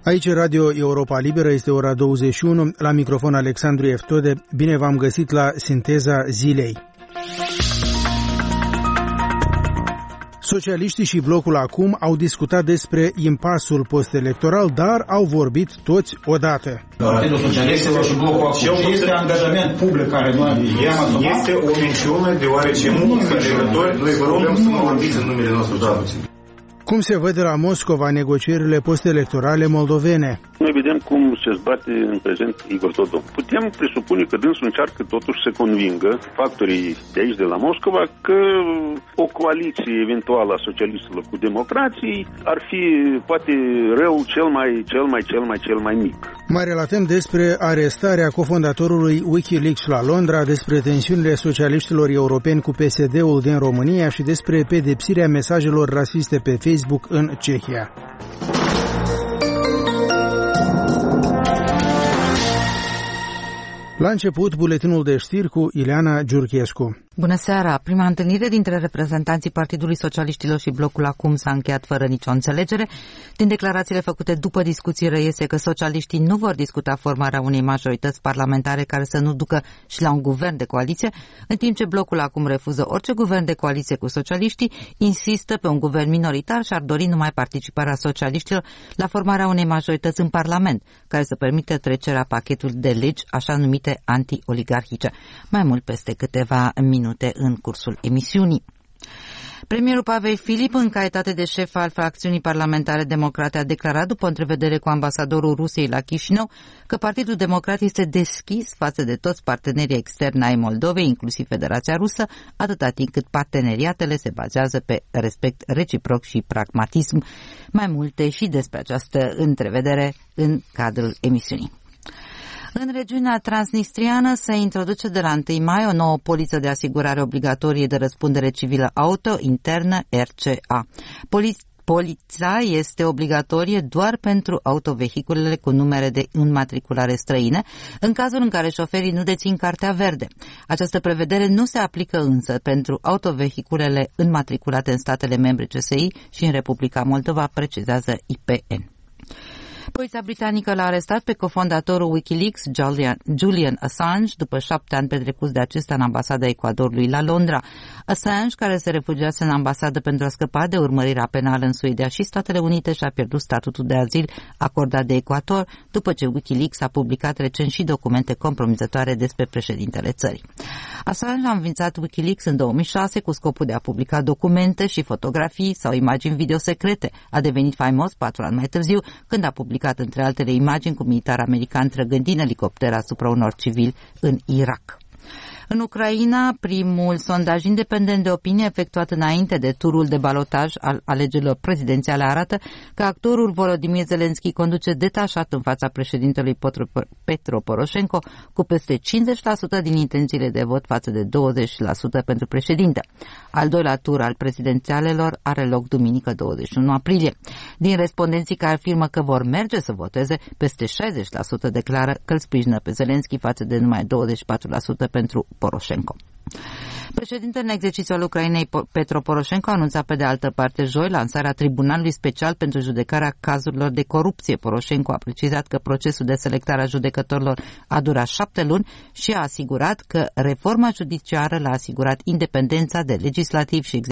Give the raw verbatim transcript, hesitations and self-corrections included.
Aici Radio Europa Liberă, este ora douăzeci și unu, la microfon Alexandru Eftode. Bine v-am găsit la Sinteza Zilei. Socialiștii și Blocul Acum au discutat despre impasul post-electoral, dar au vorbit toți odată. Partidul Socialistilor și Blocul Acum este angajament public care noi i-am asumat. Este o minciună, deoarece mulți alegători noi vă rugăm să nu vorbiți în numele nostru, doamne. Cum se văd la Moscova negocierile post-electorale moldovene? Noi vedem cum se zbate în prezent Igor Dodon. Putem presupune că dânsul încearcă totuși să convingă factorii de aici, de la Moscova, că o coaliție eventuală a socialiștilor cu democrații ar fi poate rău cel mai, cel mai, cel mai, cel mai mic. Mai relatăm despre arestarea cofondatorului Wikileaks la Londra, despre tensiunile socialiștilor europeni cu P S D-ul din România și despre pedepsirea mesajelor rasiste pe Facebook în Cehia. La început, buletinul de știri cu Ileana Giurchescu. Bună seara! Prima întâlnire dintre reprezentanții Partidului Socialiștilor și Blocul Acum s-a încheiat fără nicio înțelegere. Din declarațiile făcute după discuții reiese că socialiștii nu vor discuta formarea unei majorități parlamentare care să nu ducă și la un guvern de coaliție, în timp ce Blocul Acum refuză orice guvern de coaliție cu socialiștii, insistă pe un guvern minoritar și ar dori numai participarea socialiștilor la formarea unei majorități în Parlament, care să permită trecerea pachetului de legi așa numite anti-oligarhice. Mai mult peste câteva minute în cursul emisiunii. Premierul Pavel Filip, în calitate de șef al fracțiunii parlamentare democrate, a declarat după o întrevedere cu ambasadorul Rusiei la Chișinău că Partidul Democrat este deschis față de toți partenerii externi ai Moldovei, inclusiv Federația Rusă, atâta timp cât parteneriatele se bazează pe respect reciproc și pragmatism. Mai multe și despre această întrevedere în cadrul emisiunii. În regiunea transnistriană se introduce de la întâi mai o nouă poliță de asigurare obligatorie de răspundere civilă auto internă R C A. Poli- Polița este obligatorie doar pentru autovehiculele cu numere de înmatriculare străine, în cazul în care șoferii nu dețin cartea verde. Această prevedere nu se aplică însă pentru autovehiculele înmatriculate în statele membre C S I și în Republica Moldova, precizează I P N. Poliția britanică l-a arestat pe cofondatorul Wikileaks, Julian, Julian Assange, după șapte ani petrecuți de acesta în ambasada Ecuadorului la Londra. Assange, care se refugiase în ambasadă pentru a scăpa de urmărirea penală în Suedia și Statele Unite, și-a pierdut statutul de azil acordat de Ecuador, după ce Wikileaks a publicat recent și documente compromițătoare despre președintele țării. Assange a înființat Wikileaks în două mii șase cu scopul de a publica documente și fotografii sau imagini video secrete. A devenit faimos patru ani mai târziu, când a publicat între altele imagini cu militar american trăgând din elicopter asupra unor civili în Irak. În Ucraina, primul sondaj independent de opinie efectuat înainte de turul de balotaj al alegerilor prezidențiale arată că actorul Volodymyr Zelensky conduce detașat în fața președintelui Petro Poroșenko cu peste cincizeci la sută din intențiile de vot față de douăzeci la sută pentru președinte. Al doilea tur al prezidențialelor are loc duminică douăzeci și unu aprilie. Din respondenții care afirmă că vor merge să voteze, peste șaizeci la sută declară că îl sprijină pe Zelensky față de numai douăzeci și patru la sută pentru Poroșenko. Președintele în exercițiu al Ucrainei, Petro Poroșenko, a anunțat pe de altă parte joi lansarea Tribunalului Special pentru judecarea cazurilor de corupție. Poroșenko a precizat că procesul de selectare a judecătorilor a durat șapte luni și a asigurat că reforma judiciară l-a asigurat independența de legislativ și executiv